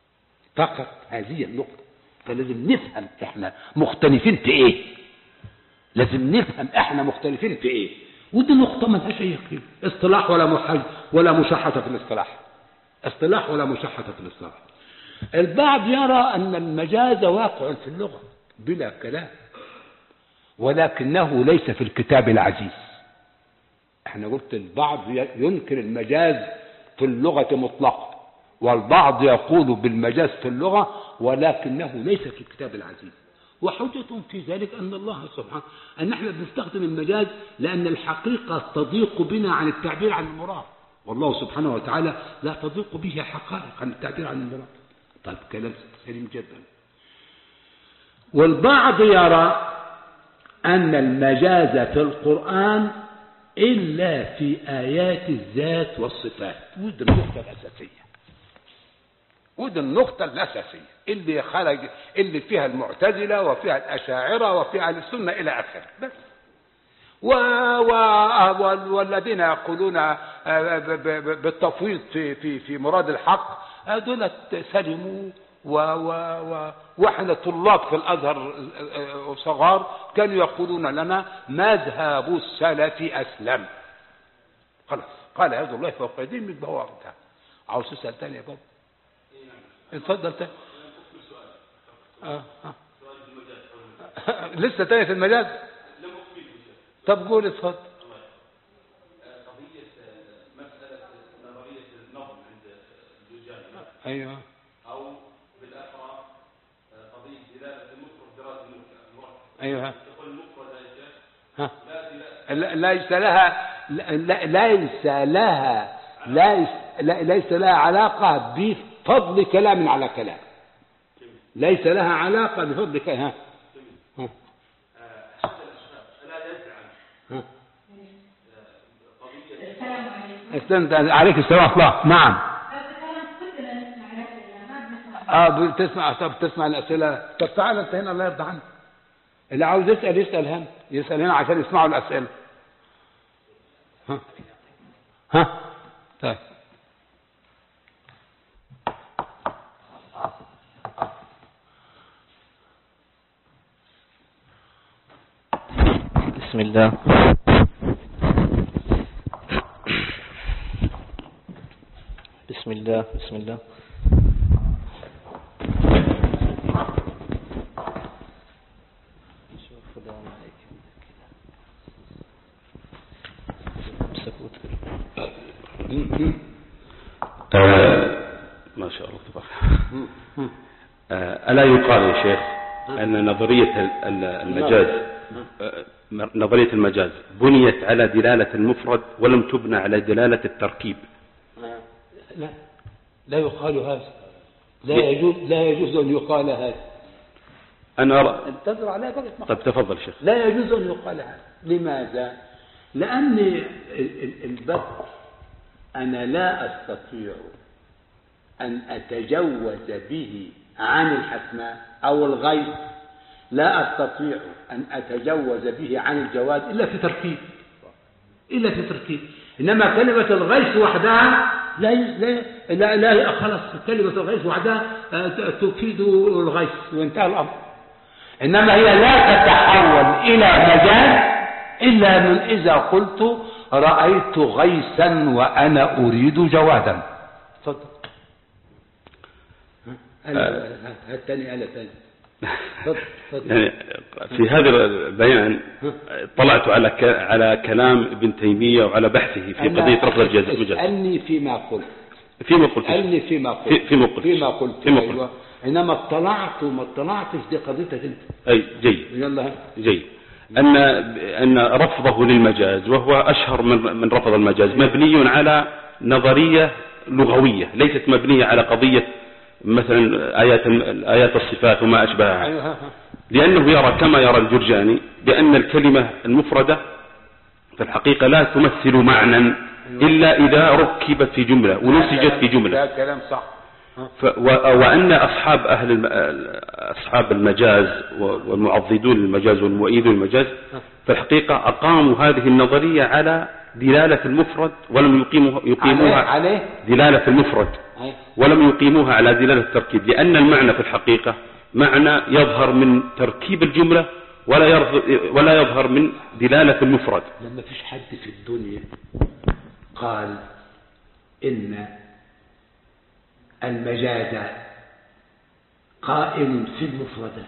فقط هذه النقطة. فلازم نفهم احنا مختلفين في ايه، لازم نفهم احنا مختلفين في ايه. ودي نقطة ما لهاش اي قيمة. اصطلاح ولا محل ولا مشحطة في الاصطلاح، اصطلاح ولا مشحطة في الاصطلاح. البعض يرى ان المجاز واقع في اللغة بلا كلام، ولكنه ليس في الكتاب العزيز. احنا قلت البعض ينكر المجاز في اللغة مطلقا، والبعض يقول بالمجاز في اللغة ولكنه ليس في الكتاب العزيز. وحجة في ذلك أن الله سبحانه أن احنا بنستخدم المجاز لأن الحقيقة تضيق بنا عن التعبير عن المراد، والله سبحانه وتعالى لا تضيق به حقائق عن التعبير عن المراد. طيب كلام سليم جدا. والبعض يرى أن المجاز في القرآن إلا في آيات الذات والصفات. ودي النقطة الأساسية، ودي النقطة الأساسية اللي خرج اللي فيها المعتزلة وفيها الأشاعرة وفيها أهل السنة إلى آخره. بس و... و... والذين يقولون بالتفويض في في في مراد الحق دول سلموا. و... و... و... واحنا طلاب في الازهر صغار كانوا يقولون لنا مذهب السلف اسلم. خلاص قال هذا الله فوق ايديهم يبقى انتهى. عاوز تسال ثاني يا بابا؟ اتفضل تاني. اه اه لسه تاني في المجاز. طب قول اتفضل. قضية مسألة نظرية النظم عند الزجاج ايوه، أو بالأخرى قضية دلالة المفرد دراسة المركب. ايوه. تقول المفرد يا شيخ ها لا ليس لها ليس لها ليس ليس لها علاقة بفضل كلام على كلام. ليس لها علاقة بفضل كلام. ها ها ها استنى عليك السلام الله. نعم. اه بتسمع. طب تسمع الاسئله. طب تعال انت هنا الله يرضى عنك. اللي عاوز يسال يسال هنا، يسال هنا عشان يسمعوا الاسئله. ها ها طيب. بسم الله. بسم الله بسم الله. آه ما شاء الله تبارك. آه ألا يقال يا شيخ أن نظرية المجاز آه نظرية المجاز بنيت على دلالة المفرد ولم تبنى على دلالة التركيب؟ لا لا يقال هذا. لا يجوز لا يجوز أن يقال هذا. أنا أرى. انتظر عليها بقى. طب تفضل شيخ. لا يجوز أن يقال هذا. لماذا؟ لأن البدء أنا لا أستطيع أن أتجوز به عن الحسناء أو الغيب. لا أستطيع أن أتجوز به عن الجواز إلا في تركيب، إلا في تركيب. إنما كلمة الغيث وحدها لا لا لا, لا خلاص كلمة الغيث وحدها تفيد الغيث وانتهى الأمر. إنما هي لا تتحول إلى مجاز إلا من إذا قلت رأيت غيثا وأنا أريد جوادا. تفضل. هاتني أنا تاني. يعني في هذا البيان طلعت على على كلام ابن تيمية وعلى بحثه في قضية رفض الجزاء. اسألني فيما قلت. فيما قلت. اسألني فيما قلت. في فيما قلت. فيما قلت. فيما قلت. أيوة. إنما اطلعت وما اطلعتش دي قضيتك أنت. أي جيد. يلا. جيد. أن أن رفضه للمجاز وهو أشهر من من رفض المجاز مبني على نظرية لغوية ليست مبنية على قضية مثلا آيات آيات الصفات وما أشبهها. لأنه يرى كما يرى الجرجاني بأن الكلمة المفردة في الحقيقة لا تمثل معنى إلا إذا ركبت في جملة ونسجت في جملة. هذا كلام صح. وأن أصحاب أهل أصحاب المجاز والمعضدون للمجاز والمؤيدون للمجاز في الحقيقة أقاموا هذه النظرية على دلالة المفرد ولم يقيموها, يقيموها عليه دلالة المفرد ولم يقيموها على دلالة التركيب، لأن المعنى في الحقيقة معنى يظهر من تركيب الجملة ولا ولا يظهر من دلالة المفرد. لما فيش حد في الدنيا قال إن المجاز قائم في المفردات،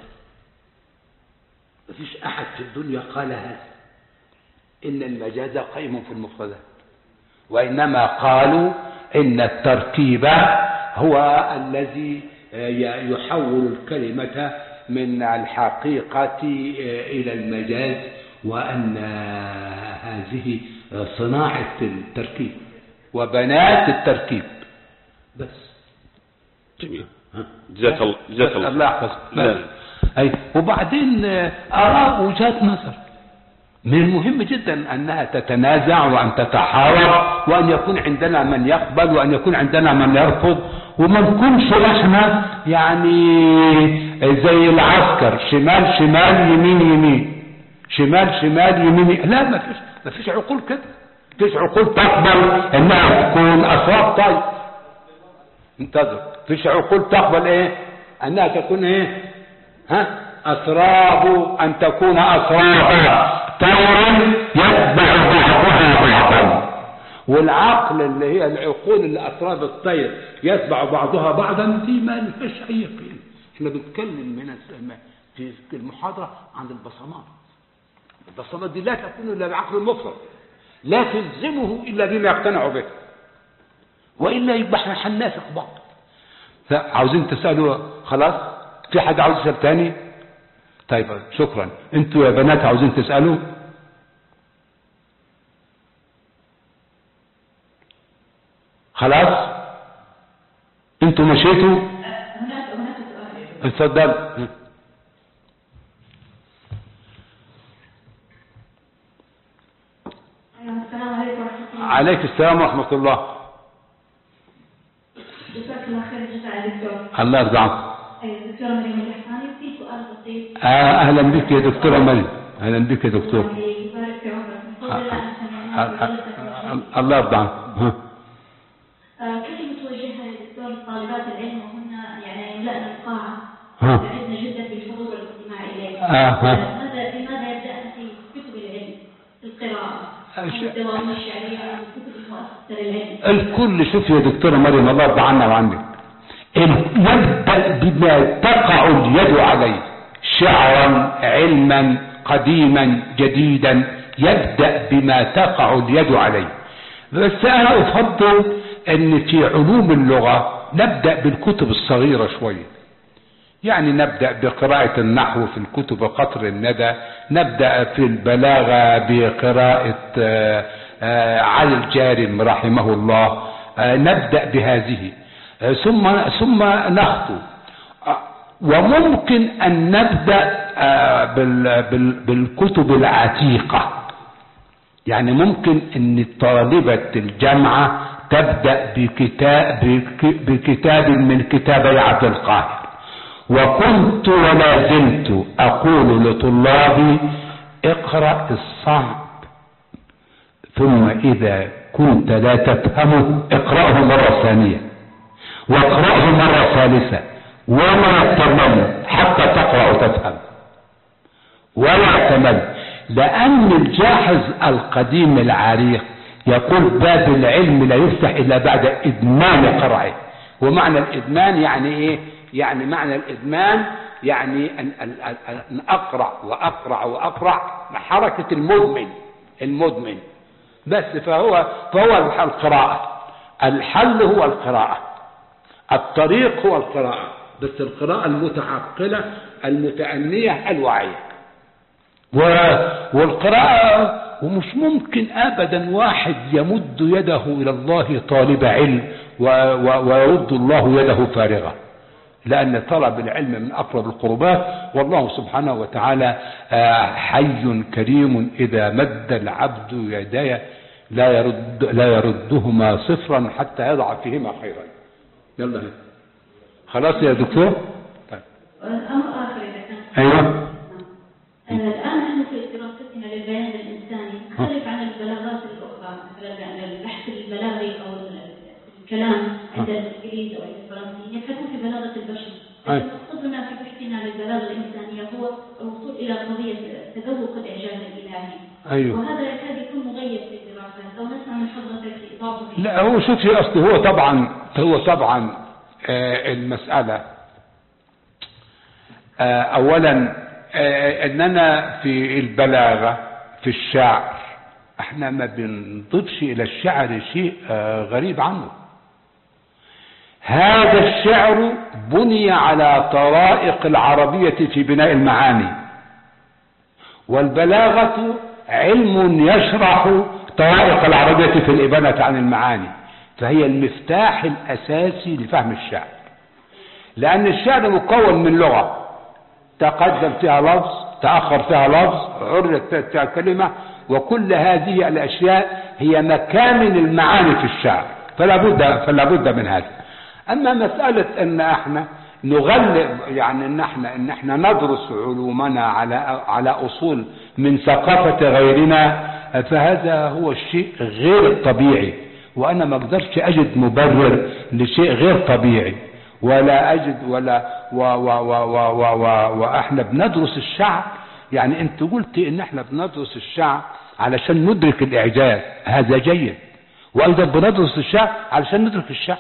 ما فيش أحد في الدنيا قال هذا إن المجاز قائم في المفردات، وإنما قالوا إن التركيب هو الذي يحول الكلمة من الحقيقة إلى المجاز، وأن هذه صناعة التركيب وبنات التركيب بس. جميل، جزاك الله جزاك الله الله يحفظك. أي وبعدين آراء وجهات نظر من المهم جدا أنها تتنازع وأن تتحاور، وأن يكون عندنا من يقبل وأن يكون عندنا من يرفض، وما نكونش احنا يعني زي العسكر شمال شمال يمين يمين شمال شمال يمين. لا، ما فيش ما فيش عقول كده، ما فيش عقول تقبل انها تكون اسراب. طيب انتظر، ما فيش عقول تقبل ايه انها تكون ايه ها اسراب، ان تكون اسراب طير يتبع بعضها بعضا. والعقل اللي هي العقول اللي أطراف الطير يتبع بعضها بعضا دي ما لهاش أي قيمة. احنا بنتكلم من في المحاضرة عن البصمات. البصمات دي لا تكون إلا بعقل المفرد، لا تلزمه إلا بما يقتنع به، وإلا يبقى احنا حناسق بعض. عاوزين تسألوا؟ خلاص، في حد عاوز يسأل تاني؟ طيب شكرا. انتوا يا بنات عاوزين تسألوا؟ خلاص انتوا مشيتوا؟ هناك هناك سؤال. اتفضل. السلام عليكم ورحمة الله. عليك السلام ورحمة الله. جزاك الله خير الجزاء يا دكتور. الله يرضى عنك. دكتورة مريم الحساني، في سؤال بسيط. آه اهلا بك يا دكتورة مريم. اهلا بك يا دكتور. يبارك في عمرك. الله يرضى عنك. كلمة توجهها للدكتور طالبات العلم وهن يعني يملأن القاعة وعدنا جدا بالحضور والاستماع إليه. ماذا لماذا يبدأن في كتب العلم في القراءة والدواوين الشعرية والكتب المؤسسة للعلم؟ الكل شوف يا دكتورة مريم الله يرضى عنا وعنك، يبدأ بما تقع اليد عليه، شعرا علما قديما جديدا، يبدأ بما تقع اليد عليه. بس أنا أفضل أن في علوم اللغة نبدأ بالكتب الصغيرة شوية، يعني نبدأ بقراءة النحو في الكتب قطر الندى، نبدأ في البلاغة بقراءة علي الجارم رحمه الله، نبدأ بهذه ثم ثم نخطو. وممكن أن نبدأ بالكتب العتيقة، يعني ممكن أن طالبة الجامعة تبدأ بكتاب, بكتاب من كتابي عبد القاهر. وكنت ولا زلت أقول لطلابي اقرأ الصعب، ثم إذا كنت لا تفهمه اقرأه مرة ثانية واقرأه مرة ثالثة، ولا تمل حتى تقرأ وتفهم، ولا تمل. لأن الجاحظ القديم العريق يقول باب العلم لا يفتح إلا بعد إدمان قرعه. ومعنى الإدمان يعني إيه؟ يعني معنى الإدمان يعني أن, أن, أن أقرع وأقرع وأقرع، حركة المدمن المدمن بس. فهو فهو القراءة، الحل هو القراءة، الطريق هو القراءة، بس القراءة المتعقلة المتأنية الواعية. والقراءة، ومش ممكن أبدا واحد يمد يده إلى الله طالب علم ويرد الله يده فارغة، لأن طلب العلم من أقرب القربات، والله سبحانه وتعالى حي كريم إذا مد العبد يديه لا يرد لا يردهما صفرا حتى يضع فيهما خيرا. يلا خلاص يا دكتور. طيب. أمر آخر إذا كان. أيوه. الآن نحن في دراستنا للبيان الإنساني نختلف عن البلاغات الأخرى. البحث البلاغي أو الكلام عند الإنجليز أو الفرنسيين يبحثون في بلاغة البشر. المقصود هنا في بحثنا للبلاغة الإنسانية هو الوصول إلى قضية تذوق الإعجاز الإلهي. أيوه. وهذا يكاد يكون مغيب في الدراسات. لو نسمع من حضرتك إضافة. لا هو شوفي أصل هو طبعا هو طبعا آه المسألة آه أولا آه أننا في البلاغة في الشعر احنا ما بنضيفش إلى الشعر شيء آه غريب عنه. هذا الشعر بني على طرائق العربية في بناء المعاني، والبلاغة علم يشرح طرائق العربية في الإبانة عن المعاني، فهي المفتاح الأساسي لفهم الشعر. لأن الشعر مكون من لغة تقدم فيها لفظ، تأخر فيها لفظ، عرضت فيها كلمة، وكل هذه الأشياء هي مكامن المعاني في الشعر، فلا بد فلا بد من هذا. أما مسألة أن احنا نغلب يعني أن احنا أن احنا ندرس علومنا على على أصول من ثقافة غيرنا، فهذا هو الشيء غير الطبيعي، وأنا ما أقدرش أجد مبرر لشيء غير طبيعي، ولا أجد ولا و و و و و و وإحنا بندرس الشعر. يعني أنت قلت إن إحنا بندرس الشعر علشان ندرك الإعجاز، هذا جيد، وأيضا بندرس الشعر علشان ندرك الشعر.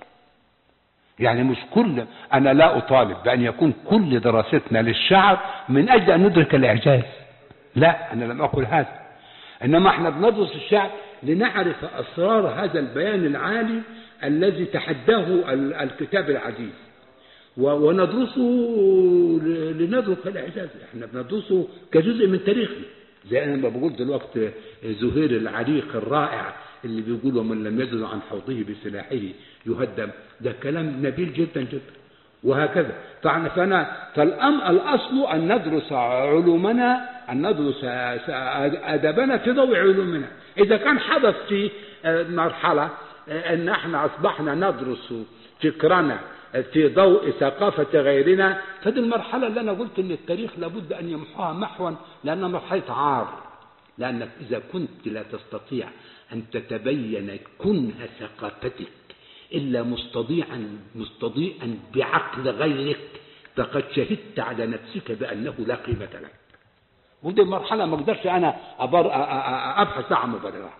يعني مش كل أنا لا أطالب بأن يكون كل دراستنا للشعر من أجل أن ندرك الإعجاز، لا، أنا لم أقل هذا، إنما إحنا بندرس الشعر لنعرف أسرار هذا البيان العالي الذي تحداه الكتاب العزيز، وندرسه لندرك الإعجاز. إحنا بندرسه كجزء من تاريخنا، زي أنا ما بقول دلوقتي زهير العريق الرائع اللي بيقول ومن لم يزل عن حوضه بسلاحه يهدم، ده كلام نبيل جدا جدا، وهكذا. فأنا فالأم الأصل أن ندرس علومنا، أن ندرس أدبنا في ضوء علومنا. إذا كان حدث في مرحلة أن احنا أصبحنا ندرس فكرنا في ضوء ثقافة غيرنا، فدي المرحلة اللي أنا قلت أن التاريخ لابد أن يمحوها محوا، لأنها مرحلة عار. لأنك إذا كنت لا تستطيع أن تتبين كنه ثقافتك إلا مستضيعا مستضيئا بعقل غيرك، فقد شهدت على نفسك بأنه لا قيمة لك. ودي مرحلة ما اقدرش أنا أبر أبحث عن مبررات.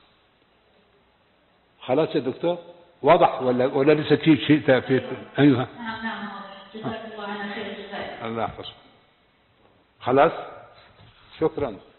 خلاص يا دكتور، واضح ولا ولا لسه في شيء في؟ أيوه. نعم نعم جزاك الله عنا خير الجزاء. الله يحفظك. خلاص، شكرا.